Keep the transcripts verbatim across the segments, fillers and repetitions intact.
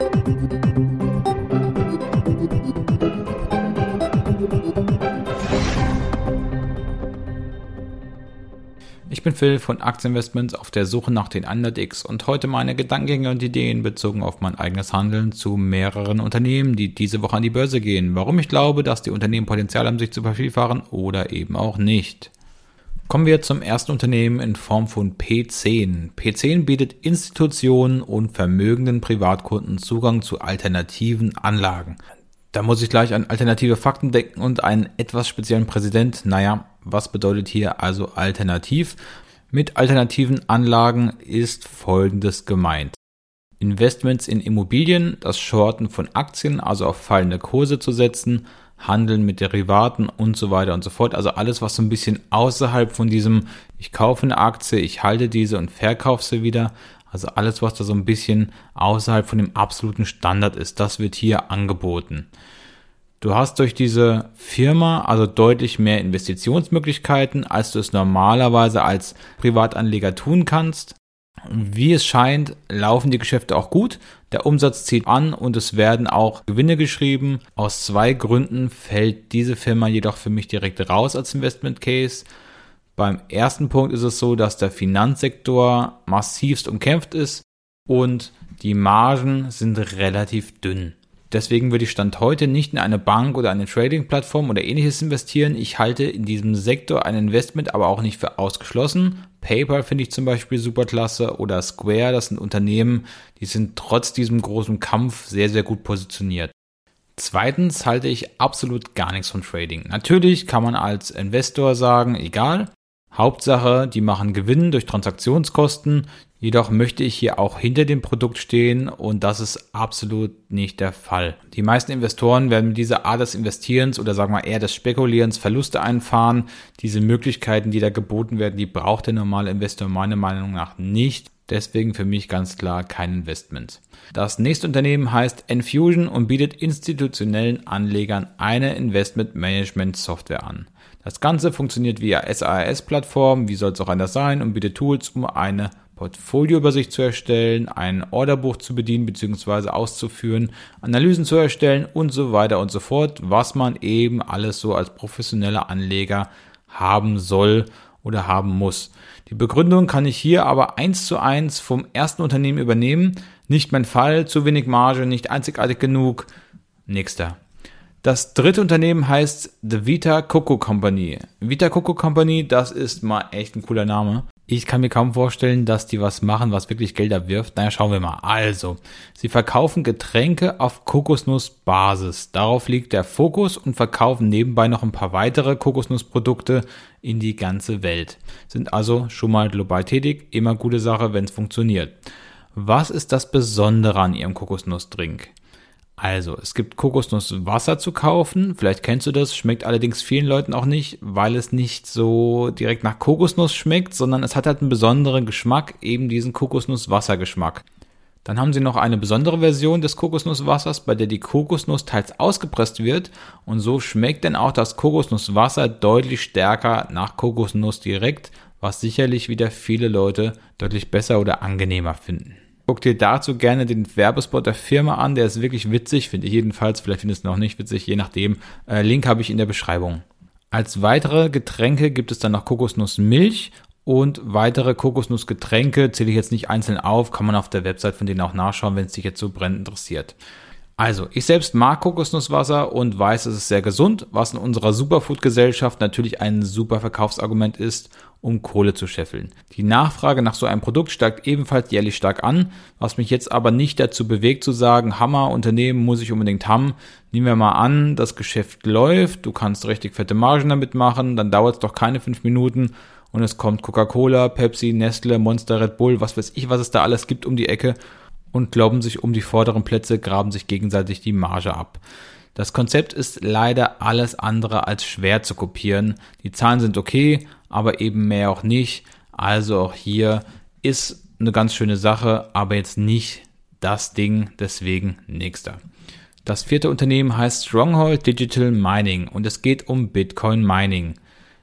Ich bin Phil von Aktieninvestments auf der Suche nach den hundert X und heute meine Gedankengänge und Ideen bezogen auf mein eigenes Handeln zu mehreren Unternehmen, die diese Woche an die Börse gehen. Warum ich glaube, dass die Unternehmen Potenzial haben, sich zu vervielfachen oder eben auch nicht. Kommen wir zum ersten Unternehmen in Form von P zehn. P zehn bietet Institutionen und vermögenden Privatkunden Zugang zu alternativen Anlagen. Da muss ich gleich an alternative Fakten denken und einen etwas speziellen Präsident. Naja, was bedeutet hier also alternativ? Mit alternativen Anlagen ist Folgendes gemeint. Investments in Immobilien, das Shorten von Aktien, also auf fallende Kurse zu setzen, Handeln mit Derivaten und so weiter und so fort. Also alles, was so ein bisschen außerhalb von diesem, ich kaufe eine Aktie, ich halte diese und verkaufe sie wieder. Also alles, was da so ein bisschen außerhalb von dem absoluten Standard ist, das wird hier angeboten. Du hast durch diese Firma also deutlich mehr Investitionsmöglichkeiten, als du es normalerweise als Privatanleger tun kannst. Wie es scheint, laufen die Geschäfte auch gut. Der Umsatz zieht an und es werden auch Gewinne geschrieben. Aus zwei Gründen fällt diese Firma jedoch für mich direkt raus als Investment Case. Beim ersten Punkt ist es so, dass der Finanzsektor massivst umkämpft ist und die Margen sind relativ dünn. Deswegen würde ich Stand heute nicht in eine Bank oder eine Trading-Plattform oder ähnliches investieren. Ich halte in diesem Sektor ein Investment aber auch nicht für ausgeschlossen. PayPal finde ich zum Beispiel super klasse oder Square, das sind Unternehmen, die sind trotz diesem großen Kampf sehr, sehr gut positioniert. Zweitens halte ich absolut gar nichts von Trading. Natürlich kann man als Investor sagen, egal, Hauptsache, die machen Gewinn durch Transaktionskosten, jedoch möchte ich hier auch hinter dem Produkt stehen und das ist absolut nicht der Fall. Die meisten Investoren werden mit dieser Art des Investierens oder sagen wir eher des Spekulierens Verluste einfahren. Diese Möglichkeiten, die da geboten werden, die braucht der normale Investor meiner Meinung nach nicht. Deswegen für mich ganz klar kein Investment. Das nächste Unternehmen heißt Enfusion und bietet institutionellen Anlegern eine Investment-Management-Software an. Das Ganze funktioniert via S A A S-Plattform, wie soll es auch anders sein, und bietet Tools, um eine Portfolioübersicht zu erstellen, ein Orderbuch zu bedienen bzw. auszuführen, Analysen zu erstellen und so weiter und so fort, was man eben alles so als professioneller Anleger haben soll oder haben muss. Die Begründung kann ich hier aber eins zu eins vom ersten Unternehmen übernehmen. Nicht mein Fall, zu wenig Marge, nicht einzigartig genug. Nächster. Das dritte Unternehmen heißt The Vita Coco Company. Vita Coco Company, das ist mal echt ein cooler Name. Ich kann mir kaum vorstellen, dass die was machen, was wirklich Geld abwirft. Naja, schauen wir mal. Also, sie verkaufen Getränke auf Kokosnussbasis. Darauf liegt der Fokus und verkaufen nebenbei noch ein paar weitere Kokosnussprodukte in die ganze Welt. Sind also schon mal global tätig. Immer gute Sache, wenn es funktioniert. Was ist das Besondere an ihrem Kokosnussdrink? Also, es gibt Kokosnusswasser zu kaufen, vielleicht kennst du das, schmeckt allerdings vielen Leuten auch nicht, weil es nicht so direkt nach Kokosnuss schmeckt, sondern es hat halt einen besonderen Geschmack, eben diesen Kokosnusswassergeschmack. Dann haben sie noch eine besondere Version des Kokosnusswassers, bei der die Kokosnuss teils ausgepresst wird und so schmeckt dann auch das Kokosnusswasser deutlich stärker nach Kokosnuss direkt, was sicherlich wieder viele Leute deutlich besser oder angenehmer finden. Guck dir dazu gerne den Werbespot der Firma an, der ist wirklich witzig, finde ich jedenfalls, vielleicht findest du ihn auch nicht witzig, je nachdem. Äh, Link habe ich in der Beschreibung. Als weitere Getränke gibt es dann noch Kokosnussmilch und weitere Kokosnussgetränke, zähle ich jetzt nicht einzeln auf, kann man auf der Website von denen auch nachschauen, wenn es dich jetzt so brennend interessiert. Also, ich selbst mag Kokosnusswasser und weiß, es ist sehr gesund, was in unserer Superfood-Gesellschaft natürlich ein super Verkaufsargument ist, um Kohle zu scheffeln. Die Nachfrage nach so einem Produkt steigt ebenfalls jährlich stark an, was mich jetzt aber nicht dazu bewegt zu sagen, Hammer, Unternehmen muss ich unbedingt haben. Nehmen wir mal an, das Geschäft läuft, du kannst richtig fette Margen damit machen, dann dauert es doch keine fünf Minuten und es kommt Coca-Cola, Pepsi, Nestle, Monster, Red Bull, was weiß ich, was es da alles gibt um die Ecke und glauben sich um die vorderen Plätze, graben sich gegenseitig die Marge ab. Das Konzept ist leider alles andere als schwer zu kopieren. Die Zahlen sind okay, aber eben mehr auch nicht. Also auch hier ist eine ganz schöne Sache, aber jetzt nicht das Ding, deswegen nächster. Das vierte Unternehmen heißt Stronghold Digital Mining und es geht um Bitcoin Mining.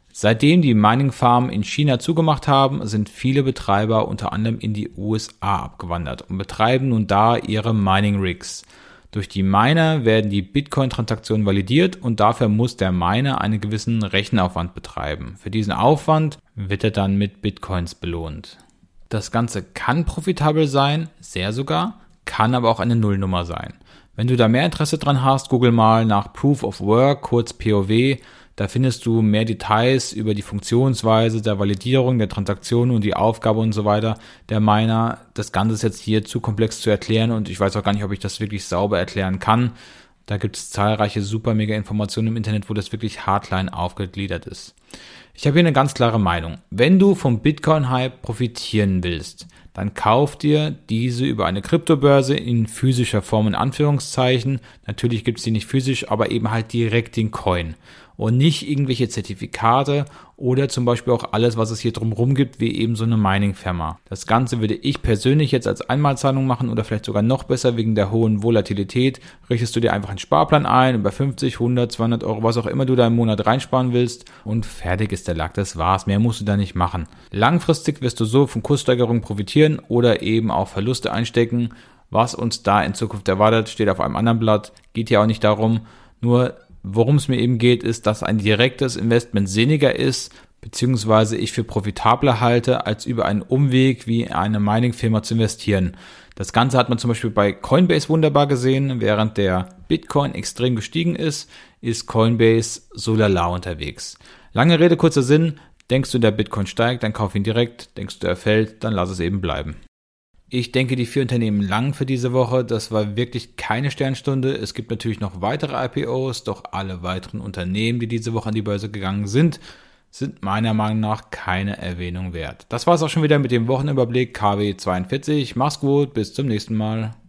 Seitdem die Mining-Farmen in China zugemacht haben, sind viele Betreiber unter anderem in die U S A abgewandert und betreiben nun da ihre Mining-Rigs. Durch die Miner werden die Bitcoin-Transaktionen validiert und dafür muss der Miner einen gewissen Rechenaufwand betreiben. Für diesen Aufwand wird er dann mit Bitcoins belohnt. Das Ganze kann profitabel sein, sehr sogar, kann aber auch eine Nullnummer sein. Wenn du da mehr Interesse dran hast, google mal nach Proof of Work, kurz P O W. Da findest du mehr Details über die Funktionsweise der Validierung, der Transaktionen und die Aufgabe und so weiter der Miner. Das Ganze ist jetzt hier zu komplex zu erklären und ich weiß auch gar nicht, ob ich das wirklich sauber erklären kann. Da gibt es zahlreiche super mega Informationen im Internet, wo das wirklich hardline aufgegliedert ist. Ich habe hier eine ganz klare Meinung. Wenn du vom Bitcoin-Hype profitieren willst, dann kauf dir diese über eine Kryptobörse in physischer Form in Anführungszeichen. Natürlich gibt es die nicht physisch, aber eben halt direkt den Coin und nicht irgendwelche Zertifikate oder zum Beispiel auch alles, was es hier drumherum gibt, wie eben so eine Mining-Firma. Das Ganze würde ich persönlich jetzt als Einmalzahlung machen oder vielleicht sogar noch besser wegen der hohen Volatilität. Richtest du dir einfach einen Sparplan ein, über fünfzig, hundert, zweihundert Euro, was auch immer du da im Monat reinsparen willst und fertig ist der Lack, das war's. Mehr musst du da nicht machen. Langfristig wirst du so von Kurssteigerungen profitieren oder eben auch Verluste einstecken. Was uns da in Zukunft erwartet, steht auf einem anderen Blatt. Geht hier auch nicht darum, nur worum es mir eben geht, ist, dass ein direktes Investment sinniger ist, beziehungsweise ich für profitabler halte, als über einen Umweg wie eine Mining-Firma zu investieren. Das Ganze hat man zum Beispiel bei Coinbase wunderbar gesehen. Während der Bitcoin extrem gestiegen ist, ist Coinbase so lala unterwegs. Lange Rede, kurzer Sinn. Denkst du, der Bitcoin steigt, dann kauf ihn direkt. Denkst du, er fällt, dann lass es eben bleiben. Ich denke, die vier Unternehmen lang für diese Woche. Das war wirklich keine Sternstunde. Es gibt natürlich noch weitere I P Os, doch alle weiteren Unternehmen, die diese Woche an die Börse gegangen sind, sind meiner Meinung nach keine Erwähnung wert. Das war es auch schon wieder mit dem Wochenüberblick K W zweiundvierzig. Mach's gut, bis zum nächsten Mal.